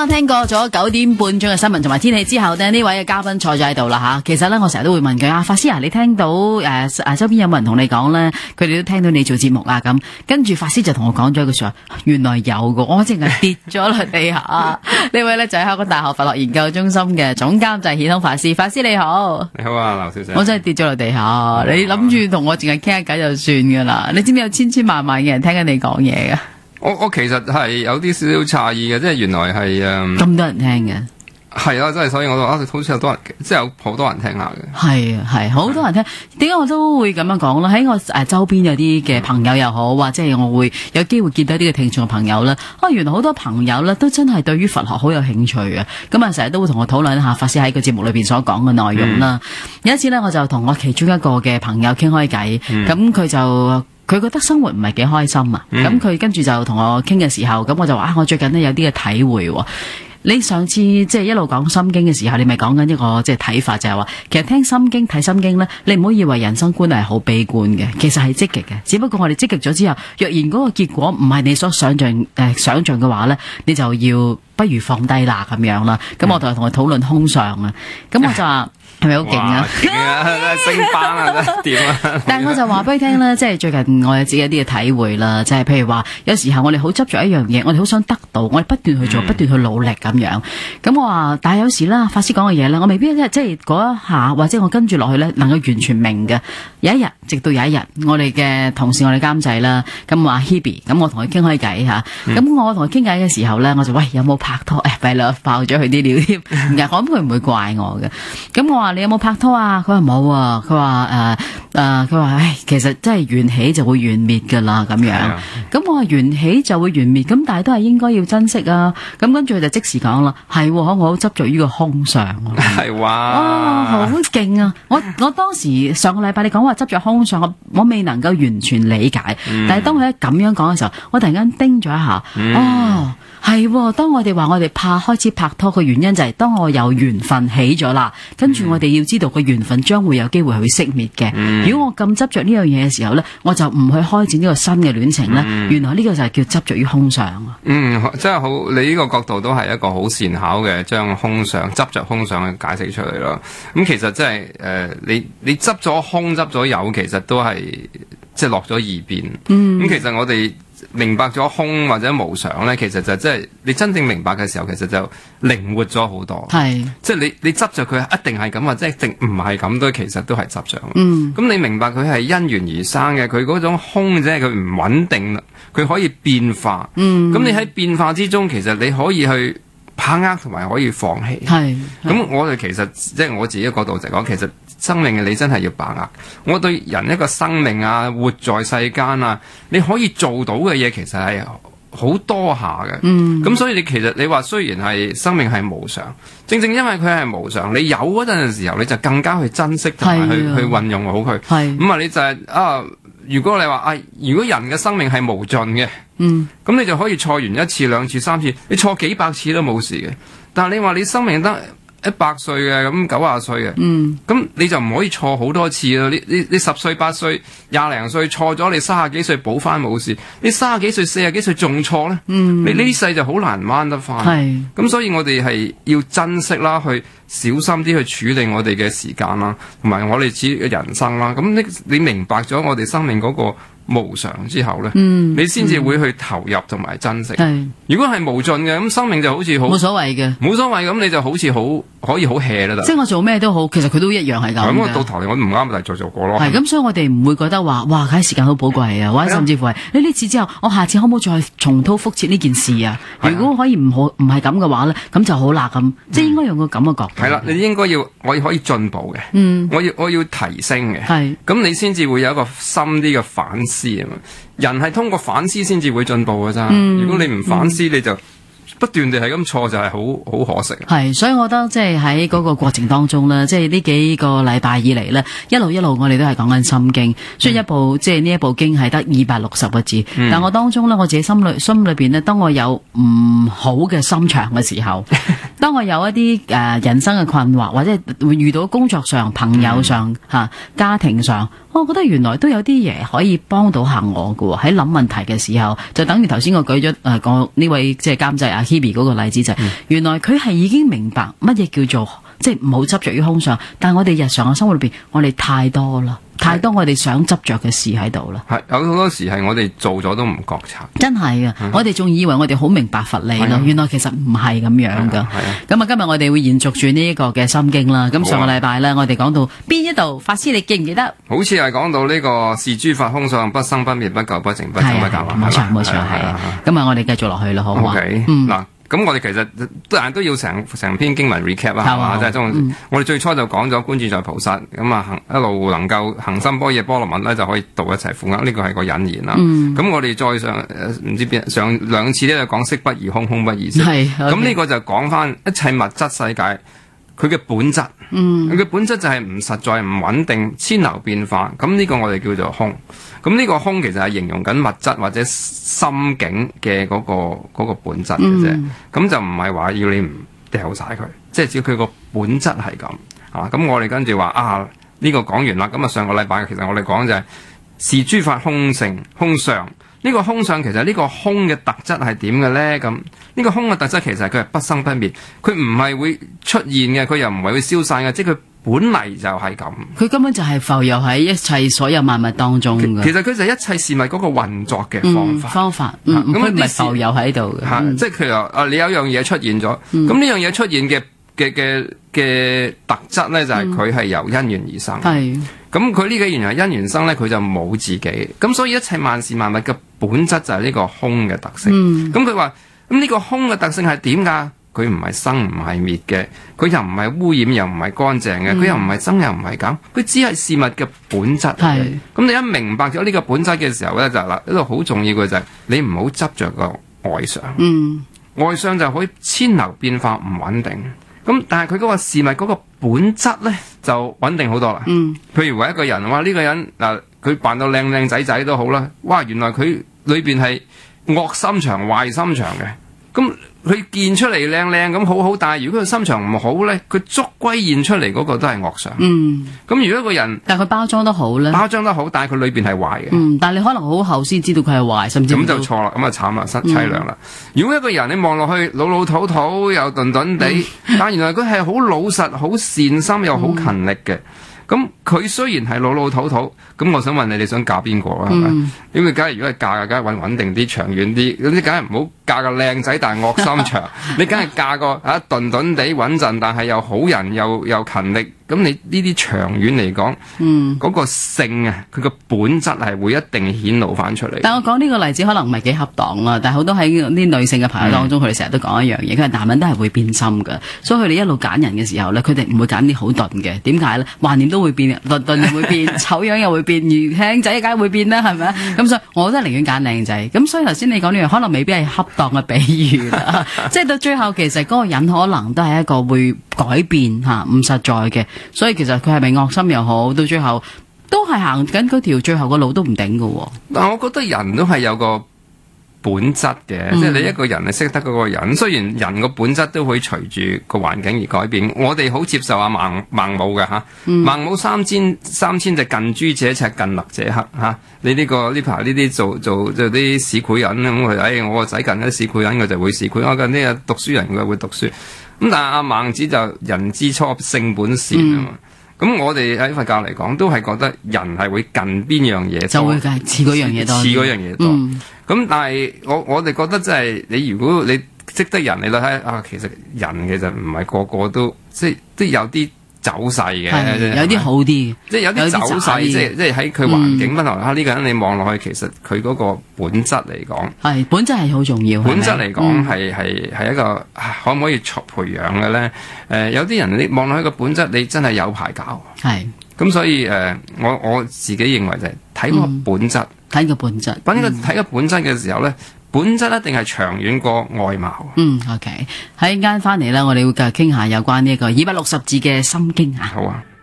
啱聽過咗9點半鐘嘅新聞同埋天氣之後呢，呢位嘅嘉賓坐咗喺度啦吓。其實呢，我成日都會問佢啊，法師啊，你聽到周邊有冇人同你講呢？佢哋都聽到你做節目啊咁。跟住法師就同我講咗一句說話，原來有個，我淨係跌咗落地下。呢位呢，就係香港大學佛學研究中心嘅總監製顯通法師。法師你好。 你好啊，劉小姐。 我真係跌咗落地下，你諗住同我淨係傾下偈就算噶啦？你知唔知有千千萬萬嘅人聽緊你講嘢噶？ 我其實係有啲少少詫異嘅，即係原來係咁多人聽嘅， 係啊，真係所以我都好似有多人，即係有好多人聽下嘅。係啊，係好多人聽。點解我都會咁樣講咧？喺我周邊有啲嘅朋友又好，或者係我會有機會見到呢個聽眾嘅朋友咧。原來好多朋友咧都真係對於佛學好有興趣嘅。咁啊，成日都會同我討論一下法師喺個節目裏邊所講嘅內容啦。有一次咧，我就同我其中一個嘅朋友傾開偈，咁佢覺得生活唔係幾開心啊，咁佢跟住就同我傾嘅時候，咁我就話我最近呢有啲嘅體會。你上次即係一路講心經嘅時候，你咪講緊一個即係睇法，就係話其實聽心經睇心經呢，你唔好以為人生觀係好悲觀嘅，其實係積極嘅。只不過我哋積極咗之後，若然嗰個結果唔係你所想象嘅話呢，你就要不如放低啦咁樣啦。咁我就同佢討論空相啊，咁我就話。係咪好勁啊？ 勁啊！升班啊，點啊？ 但係我就話俾你聽啦，即係最近我有自己一啲嘅體會啦，即係譬如話，有時候我哋好執着一樣嘢，我哋好想得到，我哋不斷去做，不斷去努力咁樣。咁我話，但係有時啦，法師講嘅嘢咧，我未必即係嗰一下，或者我跟住落去咧，能夠完全明嘅。有一日，直到有一日，我哋嘅同事，我哋監製啦，咁話 Hebe， 咁我同佢傾開偈吓，咁我同佢傾偈嘅時候咧，我就喂有冇拍拖？弊啦，爆咗佢啲料添。我諗佢唔會怪我嘅。咁我話。你有冇拍拖啊？佢話冇啊。佢話佢話唉，其實真係緣起就會緣滅噶啦咁樣。咁我話緣起就會緣滅，咁但係都係應該要珍惜啊。咁跟住佢就即時講啦，係我好執着於個空相。 係哇，好勁啊！我當時上個禮拜你講話執着空相，我未能夠完全理解。但係當佢咁樣講嘅時候，我突然間叮咗一下。哦，係，當我哋話我哋開始拍拖嘅原因就係當我有緣分起咗啦，跟住我哋要知道個緣分將會有機會去熄滅嘅。如果我咁執着呢樣嘢嘅時候呢，我就唔去開展呢個新嘅戀情呢。原來呢個就係叫執着於空相。 真係好，你呢個角度都係一個好善巧嘅，將空相執着空相去解釋出嚟咯。咁其實真係你執咗空執咗有，其實都係即係落咗二邊。咁其實我哋明白咗空或者無常咧，其實就即係你真正明白嘅時候，其實就靈活咗好多。係，即係你執着佢一定係咁，或者一定唔係咁，都其實都係執着。咁你明白佢係因緣而生嘅，佢嗰種空啫，佢唔穩定啦，佢可以變化。咁你喺變化之中，其實你可以去把握同埋可以放棄。係，咁我哋其實即係我自己嘅角度就講，其實生命嘅你真係要把握。我對人一個生命啊，活在世間啊，你可以做到嘅嘢其實係好多下嘅。咁所以你其實你話雖然係生命係無常，正正因為佢係無常，你有嗰陣嘅時候，你就更加去珍惜同埋去運用好佢。咁啊，你就係如果你話如果人嘅生命係無盡嘅，咁你就可以錯完一次、兩次、三次，你錯幾百次都冇事嘅。但係你話你生命得100歲嘅，咁90歲嘅，咁你就唔可以錯好多次咯。你10歲、8歲、20零歲錯咗，你30幾歲補翻冇事。你30幾歲、40幾歲仲錯咧，你呢世就好難掹得翻。咁所以我哋係要珍惜啦，去小心啲去處理我哋嘅時間啦，同埋我哋自己嘅人生啦。咁你明白咗我哋生命嗰個無常之後咧，你先至會去投入同埋珍惜。如果係無盡嘅，咁生命就好似好冇所謂嘅，冇所謂咁，你就好似可以好 hea 啦。即係我做咩都好，其實佢都一樣係咁。咁我到頭嚟我唔啱，咪再做過咯。係咁，所以我哋唔會覺得話哇，梗係時間好寶貴啊，或者甚至乎係你呢次之後，我下次可唔可以再重蹈覆轍呢件事啊？如果可以唔係咁嘅話咧，咁就好啦咁，即係應該用個咁嘅角度。係啦，你應該要我可以進步嘅，我要提升嘅，係咁你先至會有一個深啲嘅反思啊嘛。人係通過反思先至會進步嘅咋。如果你唔反思，你就不斷地係咁錯，就係好可惜。係，所以我覺得即係喺嗰個過程當中咧，即係呢幾個禮拜以嚟咧，一路我哋都係講緊心經。雖然即係呢一部經係得260個字，但我當中咧，我自己心裏邊咧，當我有唔好嘅心腸嘅時候， 當我有一啲人生嘅困惑，或者會遇到工作上、朋友上、家庭上，我覺得原來都有啲嘢可以幫到下我㗎喎。喺諗問題嘅時候，就等於頭先我舉咗個呢位即係監製阿 Hebe 嗰個例子就係，原來佢係已經明白乜嘢叫做即係唔好執着於空相，但係我哋日常嘅生活裏邊，我哋太多啦。太多我哋想執着嘅事喺度啦， 係有好多時係我哋做咗都唔覺察， 真係嘅。我哋仲以為我哋好明白佛理咯，原來其實唔係咁樣噶。咁啊，今日我哋會延續住呢一個嘅心經啦。咁上個禮拜咧，我哋講到邊一度？法師你記唔記得？ 好似係講到呢個是諸法空相，不生不滅，不垢不淨，不增不減。 冇錯冇錯，係。咁啊，我哋繼續落去啦，好唔好？ 嗱。咁我哋其實都要成篇經文 recap 啦，係嘛？即係我哋最初就講咗觀自在菩薩咁啊，一路能夠行深般若波羅蜜咧，就可以度一切苦厄。呢個係個引言啦。咁我哋再上唔知邊上兩次咧，就講色不異空，空不異色。咁呢個就講翻一切物質世界佢嘅本質。佢嘅本質就係唔實在、唔穩定、千流變化。咁呢個我哋叫做空。咁呢個空其實係形容緊物質或者心境嘅嗰個本質嘅啫，咁就唔係話要你唔掉晒佢，即係只要佢個本質係咁啊。咁我哋跟住話呢個講完啦。咁啊上個禮拜其實我哋講就係是諸法空性空相。呢個空相其實呢個空嘅特質係點嘅咧？咁呢個空嘅特質其實佢係不生不滅，佢唔係會出現嘅，佢又唔係會消散嘅，即係佢本嚟就係咁。佢根本就係浮游喺一切所有萬物當中嘅。 其實佢就係一切事物嗰個運作嘅方法。 咁佢唔係浮游喺度嘅。 即係佢話你有一樣嘢出現咗，咁呢樣嘢出現嘅特質咧，就係佢係由因緣而生。咁佢呢個原來因緣生咧，佢就冇自己。咁所以一切萬事萬物嘅本質就係呢個空嘅特性。咁佢話咁呢個空嘅特性係點㗎？佢唔係生唔係滅嘅，佢又唔係污染又唔係乾淨嘅，佢又唔係增又唔係減，佢只係事物嘅本質。咁你一明白咗呢個本質嘅時候咧，就嗱呢度好重要嘅就係你唔好執着個外相。外相就可以千流變化唔穩定。咁但係佢嗰個事物嗰個本質咧就穩定好多啦。譬如話一個人話呢個人嗱，佢扮到靚靚仔仔都好啦，哇！原來佢裏邊係惡心腸、壞心腸嘅。咁佢見出嚟靚靚咁好好，但係如果佢心腸唔好咧，佢捉歸現出嚟嗰個都係惡相。咁如果一個人， 但係佢包裝得好咧， 包裝得好，但係佢裏邊係壞嘅。 但係你可能好後先知道佢係壞，甚至咁就錯啦，咁啊慘啦，凄涼啦。如果一個人你望落去老老土土又頓頓地，但原來佢係好老實、好善心又好勤力嘅。咁佢雖然係老老土土，咁我想問你，你想嫁邊個啊？係咪？因為梗係如果係嫁嘅，梗係穩定啲、長遠啲。咁你梗係唔好嫁個靚仔但係惡心腸，你梗係嫁個頓頓地穩陣，但係又好人又勤力。咁你呢啲長遠嚟講，嗰個性啊，佢個本質係會一定顯露翻出嚟。 但我講呢個例子可能唔係幾恰當啦，但係好多喺啲女性嘅朋友當中，佢哋成日都講一樣嘢，佢話男人都係會變心㗎，所以佢哋一路揀人嘅時候咧，佢哋唔會揀啲好鈍嘅。點解咧？橫掂都會變，鈍又會變，醜樣又會變，靚仔梗係會變啦，係咪啊？咁所以我都係寧願揀靚仔。咁所以頭先你講呢樣，可能未必係恰當嘅比喻啦。即係到最後，其實嗰個人可能都係一個會改變嚇，唔實在嘅。所以其實佢係咪惡心又好，到最後都係行緊嗰條最後個路都唔頂㗎。 但我覺得人都係有個本質嘅，即係你一個人係識得嗰個人。雖然人個本質都會隨住個環境而改變，我哋好接受阿孟母嘅嚇。孟母三遷就近朱者赤，近墨者黑嚇。你呢排呢啲做啲市儈人咁佢，我個仔近啲市儈人，佢就會市儈；我近啲讀書人佢會讀書。咁但係阿孟子就人之初性本善啊嘛。咁我哋喺佛教嚟講，都係覺得人係會近邊樣嘢多， 就會似嗰樣嘢多， 似嗰樣嘢多。咁但係我哋覺得即係你如果你識得人，你睇其實人其實唔係個個都即係都有啲走勢嘅， 有啲好啲， 即係有啲走勢，即係喺佢環境不同。呢個人你望落去，其實佢嗰個本質嚟講， 係本質係好重要。 本質嚟講係一個可唔可以培養嘅咧？有啲人你望落去個本質，你真係有排搞。係咁，所以我自己認為就係睇個本質， 睇個本質。 睇個本質嘅時候咧。本質一定係長遠過外貌。 OK。喺間翻嚟咧，我哋會繼續傾下有關呢一個260字嘅心經啊。 好啊。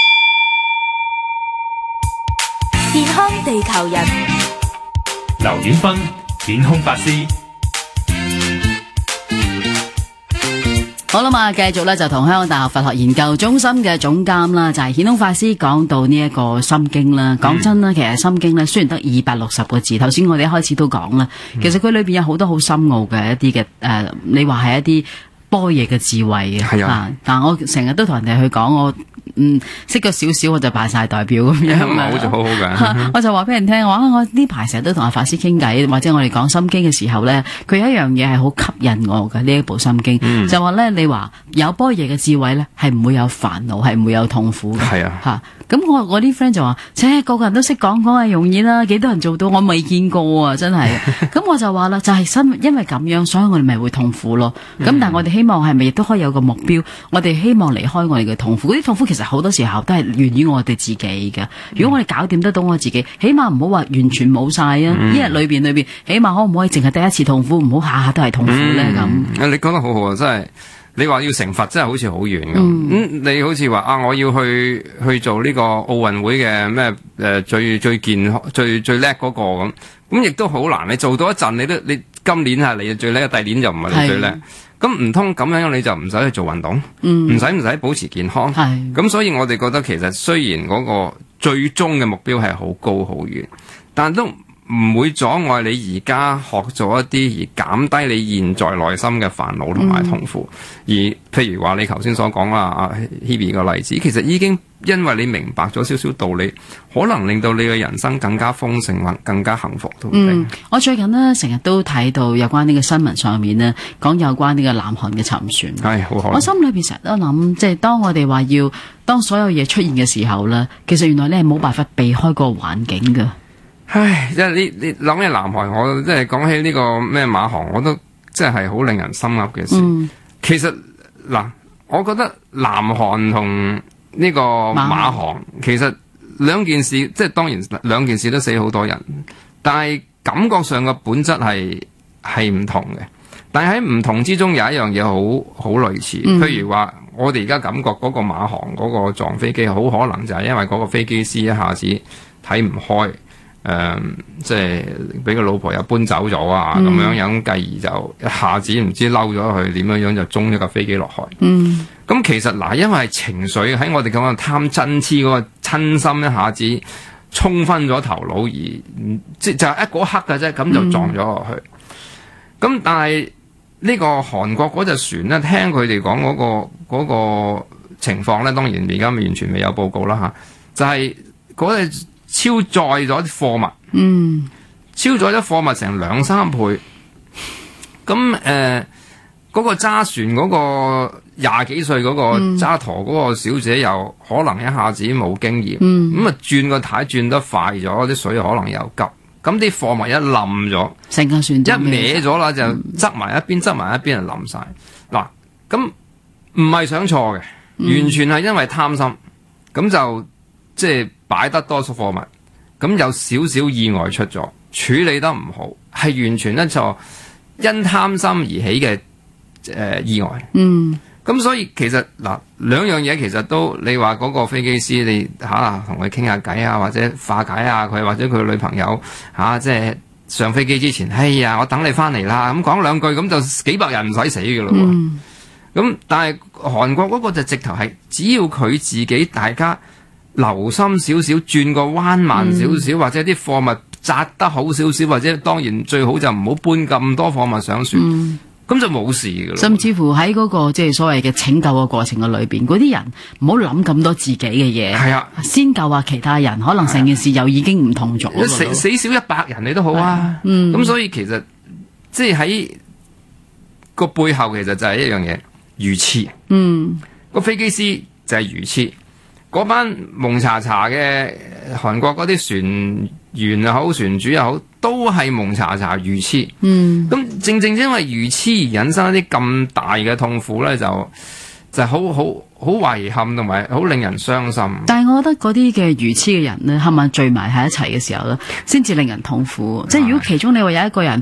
健康地球人， 劉婉芬，健空法師。 好啦嘛，繼續咧就同香港大學佛學研究中心嘅總監啦，就係顯通法師講到呢一個心經啦。講真啦，其實心經咧雖然得260個字，頭先我哋一開始都講啦，其實佢裏邊有好多好深奧嘅一啲嘅你話係一啲般若嘅智慧嘅。係啊，但我成日都同人哋去講，我識咗少少我就扮晒代表咁樣好就好好㗎。 我就話俾人聽，我呢排成日都同阿法師傾偈，或者我哋講心經嘅時候咧，佢有一樣嘢係好吸引我嘅呢一部心經，就話咧你話有般若嘅智慧咧係唔會有煩惱，係唔會有痛苦嘅。係啊，吓咁我啲 friend 就話，個個人都識講係容易啦，幾多人做到？我未見過啊，真係。咁我就話啦，就係因為咁樣，所以我哋咪會痛苦咯。咁但係我哋希望係咪亦都可以有個目標？我哋希望離開我哋嘅痛苦。嗰啲痛苦其實好多時候都係源於我哋自己嘅。如果我哋搞掂得到我自己，起碼唔好話完全冇晒啊！一日裏邊，起碼可唔可以淨係第一次痛苦，唔好下下都係痛苦咧咁？ 你講得好好啊，真係。你話要成佛真係好似好遠咁，你好似話我要去做呢個奧運會嘅咩最健康最叻嗰個咁亦都好難。你做到一陣，你今年係你最叻，第二年就唔係你最叻。咁唔通咁樣你就唔使去做運動，唔使保持健康？咁所以我哋覺得其實雖然嗰個最終嘅目標係好高好遠，但都唔會阻礙你而家學咗一啲而減低你現在內心嘅煩惱同埋痛苦。而譬如話你頭先所講啦，阿 Hebe 個例子，其實已經因為你明白咗少少道理，可能令到你嘅人生更加豐盛或更加幸福都唔定。 我最近呢，成日都睇到有關呢個新聞上面呢，講有關呢個南韓嘅沉船。 係好可。 我心裏邊成日都諗，即係當我哋話當所有嘢出現嘅時候呢，其實原來你係冇辦法避開個環境㗎。 唉，即係你諗起南韓，我即係講起呢個咩馬航，我都即係好令人心噏嘅事。其實嗱，我覺得南韓同呢個馬航其實兩件事，即係當然兩件事都死好多人，但係感覺上嘅本質係唔同嘅。但係喺唔同之中有一樣嘢好類似，譬如話我哋而家感覺嗰個馬航嗰個撞飛機，好可能就係因為嗰個飛機師一下子睇唔開。即係俾個老婆又搬走咗啊，咁樣繼而就一下子唔知嬲咗佢點樣就中咗架飛機落海。咁其實嗱，因為情緒喺我哋咁樣貪嗔痴嗰個親心一下子沖昏咗頭腦，而即就係一嗰刻嘅啫，咁就撞咗落去。咁但係呢個韓國嗰隻船咧，聽佢哋講嗰個情況咧，當然而家完全未有報告啦吓，就係嗰隻超載咗啲貨物，超載咗貨物成2-3倍。咁嗰個揸船嗰個20幾歲嗰個揸舵嗰個小姐又可能一下子冇經驗，咁轉個軚轉得快咗，啲水可能又急，咁啲貨物一冧咗， 成個船一歪咗啦，就側埋一邊，側埋一邊就冧晒。嗱，咁唔係想錯嘅，完全係因為貪心，咁就即係擺得多數貨物，咁有少少意外出咗，處理得唔好，係完全一錯因貪心而起嘅意外。咁所以其實嗱，兩樣嘢其實都你話嗰個飛機師，你同佢傾下偈啊，或者化解下佢，或者佢女朋友即係上飛機之前，哎呀，我等你翻嚟啦，咁講兩句，咁就幾百人唔使死㗎咯。咁但係韓國嗰個就直頭係，只要佢自己大家留心少少，轉個彎慢少少，或者啲貨物紮得好少少，或者當然最好就唔好搬咁多貨物上船，咁就冇事㗎啦。甚至乎喺嗰個即係所謂嘅拯救嘅過程嘅裏邊，嗰啲人唔好諗咁多自己嘅嘢，係啊，先救下其他人，可能成件事又已經唔同咗。 死少100人你都好啊。咁所以其實即係喺個背後其實就係一樣嘢，愚痴。個飛機師就係愚痴。嗰班蒙查查嘅韓國嗰啲船員又好，船主又好，都係蒙查查愚痴。咁正正因為愚痴而引申一啲咁大嘅痛苦咧，就好遺憾同埋好令人傷心。 但係我覺得嗰啲嘅愚痴嘅人咧，係咪聚埋喺一齊嘅時候咧，先至令人痛苦。即係如果其中你話有一個人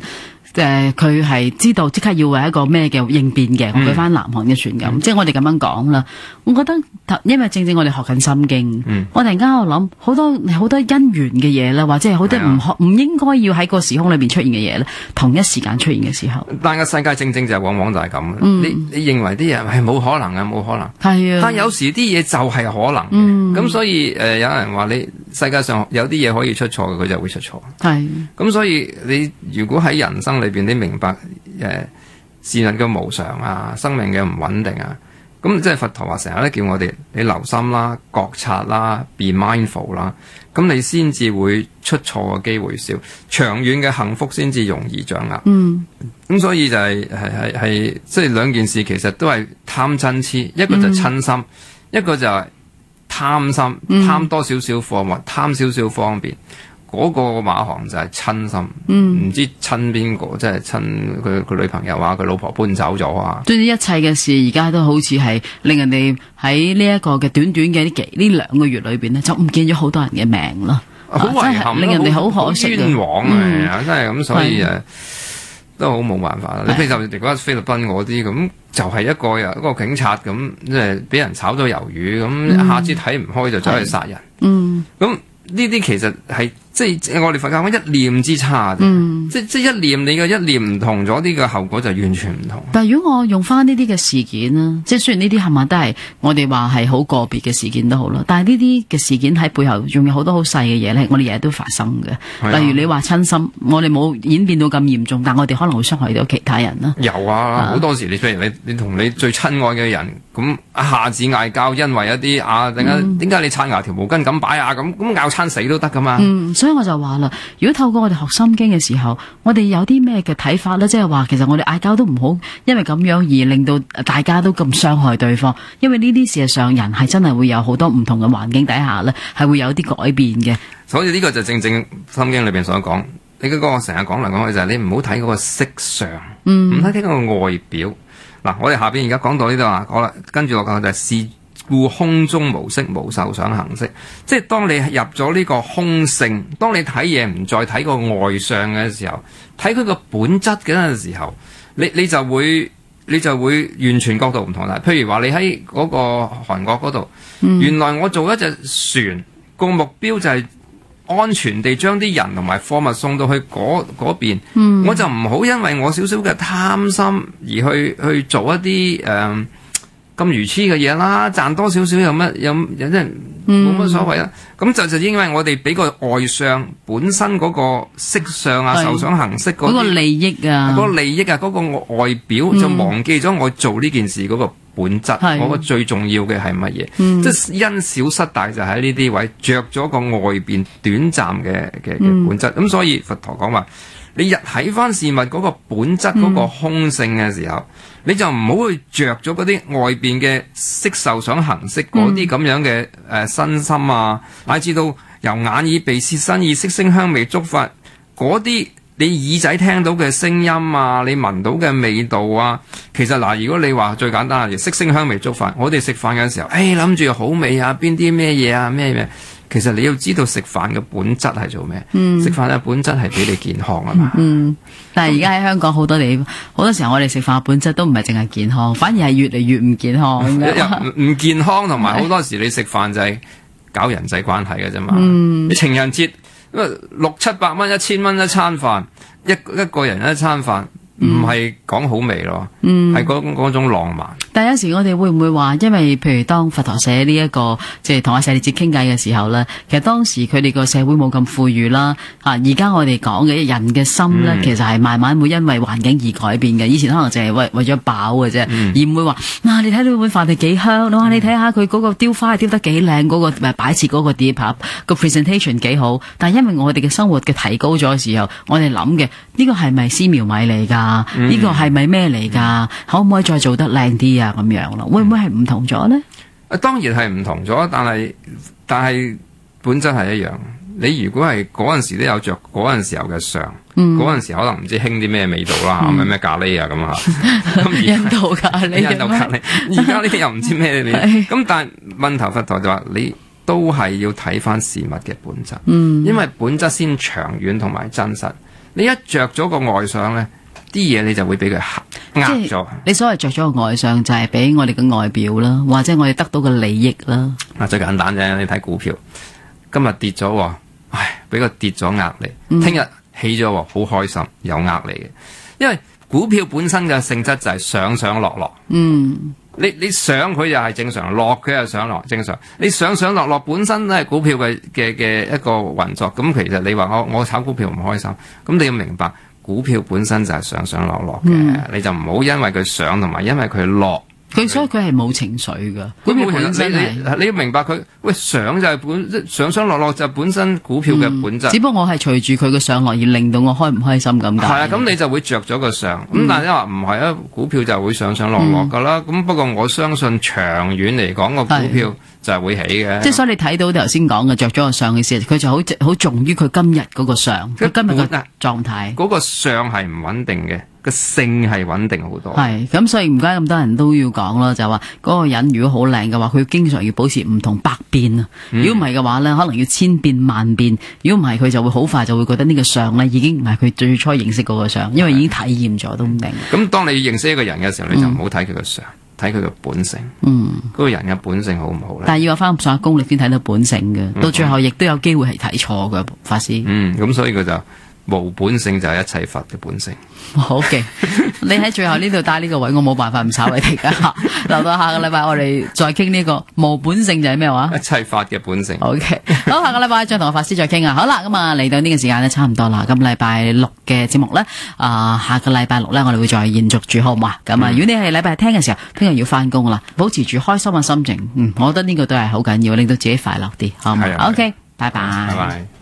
佢係知道即刻要為一個咩嘅應變嘅，我舉翻南韓嘅傳咁，即係我哋咁樣講啦。我覺得因為正正我哋學緊心經，我突然間我諗好多因緣嘅嘢啦，或者係好多唔應該要喺個時空裏邊出現嘅嘢咧，同一時間出現嘅時候， 但個世界正正就往往就係咁。你認為啲嘢係冇可能嘅，冇可能係啊，但有時啲嘢就係可能嘅。咁所以有人話你世界上有啲嘢可以出錯嘅，佢就會出錯。係咁，所以你如果喺人生裏邊你明白事物嘅無常啊，生命嘅唔穩定啊，咁即係佛陀話成日咧叫我哋你留心啦、覺察啦、be mindful 啦，咁你先至會出錯嘅機會少，長遠嘅幸福先至容易掌握。咁所以就係即係兩件事其實都係貪嗔痴，一個就嗔心，一個就係貪心，貪多少少貨物，貪少少方便。嗰個馬航就係親心，唔知親邊個，即係親佢女朋友啊，佢老婆搬走咗啊。總之一切嘅事而家都好似係令人哋喺呢一個嘅短短嘅呢2個月裏邊咧，就唔見咗好多人嘅命咯。好遺憾，令人哋好可惜冤枉啊！真係咁，所以都好冇辦法啦。你譬如如果菲律賓嗰啲咁，就係一個警察咁，即係俾人炒咗魷魚咁，一下子睇唔開就走去殺人。咁呢啲其實係即係我哋佛教講一念之差，即係一念你嘅一念唔同咗，呢個後果就完全唔同。但係如果我用翻呢啲嘅事件啦，即係雖然呢啲冚唪唥都係我哋話係好個別嘅事件都好啦，但係呢啲嘅事件喺背後仲有好多好細嘅嘢咧，我哋日日都發生嘅。例如你話親心，我哋冇演變到咁嚴重，但我哋可能會傷害到其他人啦。有啊，好多時你譬如你同你最親愛嘅人咁一下子嗌交，因為一啲點解你刷牙條毛巾咁擺啊，咁拗餐死都得噶嘛。所以我就話啦，如果透過我哋學心經嘅時候，我哋有啲咩嘅睇法咧？即係話其實我哋嗌交都唔好，因為咁樣而令到大家都咁傷害對方。因為呢啲事實上人係真係會有好多唔同嘅環境底下咧，係會有啲改變嘅。所以呢個就正正心經裏邊所講，你嗰個成日講嚟講去就係你唔好睇嗰個色相，唔睇嗰個外表。嗱，我哋下邊而家講到呢度啊，好啦，跟住落講就係是故空中無色無受想行識，即係當你入咗呢個空性，當你睇嘢唔再睇個外相嘅時候，睇佢個本質嘅陣時候，你就會完全角度唔同啦。譬如話你喺嗰個韓國嗰度，原來我做一隻船個目標就係安全地將啲人同埋貨物送到去嗰邊，我就唔好因為我少少嘅貪心而去做一啲咁愚痴嘅嘢啦，賺多少少有真係冇乜所謂啦。咁就因為我哋俾個外相本身嗰個色相啊、受想行識嗰個利益啊、嗰個外表，就忘記咗我做呢件事嗰個本質。嗰個最重要嘅係乜嘢？即係因小失大，就喺呢啲位着咗個外邊短暫嘅本質。咁所以佛陀講話，你日睇翻事物嗰個本質嗰個空性嘅時候，你就唔好去着咗嗰啲外邊嘅色受想行識嗰啲咁樣嘅身心啊，乃至到由眼耳鼻舌身意色聲香味觸法嗰啲你耳仔聽到嘅聲音啊，你聞到嘅味道啊，其實嗱，如果你話最簡單嘅色聲香味觸法，我哋食飯嘅時候，諗住好味啊，邊啲咩嘢啊，咩嘢。其實你要知道食飯嘅本質係做咩？食飯嘅本質係俾你健康啊嘛。但係而家喺香港好多地方，好多時候我哋食飯嘅本質都唔係淨係健康，反而係越嚟越唔健康。唔健康，同埋好多時你食飯就係搞人際關係嘅啫嘛。你情人節600-700蚊、1000蚊一餐飯，一個人一餐飯。唔係講好味咯，係嗰種浪漫。但係有時我哋會唔會話，因為譬如當佛陀寫呢一個即係同阿舍利子傾偈嘅時候咧，其實當時佢哋個社會冇咁富裕啦，而家我哋講嘅人嘅心咧，其實係慢慢會因為環境而改變嘅。以前可能淨係為咗飽嘅啫，而唔會話你睇到碗飯係幾香，你睇下佢嗰個雕花係雕得幾靚，嗰個擺設嗰個碟盒個 presentation 幾好。但係因為我哋嘅生活嘅提高咗嘅時候，我哋諗嘅呢個係咪絲苗米嚟㗎？呢個係咪咩嚟㗎？可唔可以再做得靚啲啊？咁樣咯，會唔會係唔同咗呢？當然係唔同咗，但係本質係一樣。你如果係嗰陣時都有着嗰陣時候嘅相，嗰陣時可能唔知興啲咩味道啦，咩咖喱啊咁啊，印度咖喱，而家呢啲又唔知咩味。咁但係問題佛陀就話你都係要睇翻事物嘅本質，因為本質先長遠同埋真實。你一着咗個外相咧， 啲嘢你就會俾佢呃咗。 你所謂着咗個外相就係俾我哋嘅外表啦，或者我哋得到嘅利益啦。 最簡單啫，你睇股票，今日跌咗喎，唉，俾個跌咗呃你，聽日起咗喎，好開心，有呃你嘅，因為股票本身嘅性質就係上上落落。你上佢又係正常，落佢又上落正常。你上上落落本身都係股票嘅一個運作。咁其實你話我炒股票唔開心，咁你要明白股票本身就係上上落落嘅，你就唔好因為佢上同埋因為佢落。 所以佢係冇情緒㗎，股票本身你要明白佢上就係上上落落就係本身股票嘅本質。 只不過我係隨住佢嘅上落而令到我開唔開心咁解。 係啊，咁你就會着咗個上。咁但係你話唔係啊，股票就會上上落落㗎啦。咁不過我相信長遠嚟講個股票就係會起嘅。 即係所以你睇到頭先講嘅着咗個上嘅時候，佢就好重於佢今日嗰個上，佢今日嘅狀態。 嗰個上係唔穩定嘅。個性係穩定好多， 係咁，所以唔解咁多人都要講咯，就話嗰個人如果好靚嘅話，佢經常要保持唔同百變啊。如果唔係嘅話咧，可能要千變萬變。如果唔係，佢就會好快就會覺得呢個相咧已經唔係佢最初認識嗰個相，因為已經體驗咗都唔定。 咁當你認識一個人嘅時候，你就唔好睇佢個相，睇佢嘅本性。嗰個人嘅本性好唔好咧？但係要有翻咁上下功力先睇到本性嘅，到最後亦都有機會係睇錯嘅，法師。 咁所以佢就。無本性就係一切佛嘅本性。 好嘅，你喺最後呢度帶呢個位，我冇辦法唔炒你哋噶。留到下個禮拜我哋再傾呢個無本性就係咩話？ 一切法嘅本性。 OK， 好，下個禮拜再同法師再傾啊。好啦，咁啊嚟到呢個時間咧差唔多啦。咁禮拜六嘅節目咧，下個禮拜六咧我哋會再延續住，好唔好啊？咁啊，如果你係禮拜聽嘅時候，聽日要翻工啦，保持住開心嘅心情，我覺得呢個都係好緊要，令到自己快樂啲，好唔好？OK，拜拜。 拜拜。